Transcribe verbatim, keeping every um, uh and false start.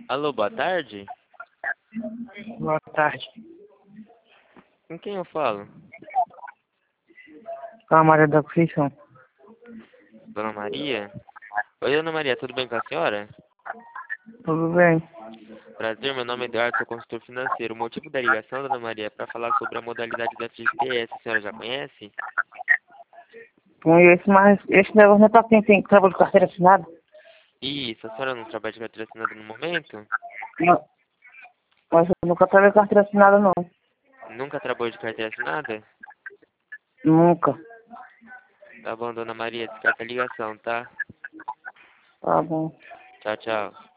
Alô, boa tarde? Boa tarde. Com quem eu falo? Com a Maria da Conceição. Dona Maria? Oi, Dona Maria, tudo bem com a senhora? Tudo bem? Prazer, meu nome é Eduardo, sou consultor financeiro. O motivo da ligação, Dona Maria, é para falar sobre a modalidade do F G T S. A senhora já conhece? Conheço, mas esse negócio não é pra quem tem trabalho de carteira assinada? Isso, a senhora não trabalha de carteira assinada no momento? Não. Mas eu nunca trabalhei de carteira assinada, não. Nunca trabalhou de carteira assinada? Nunca. Tá bom, Dona Maria, descarta a ligação, tá? Tá bom. Tchau, tchau.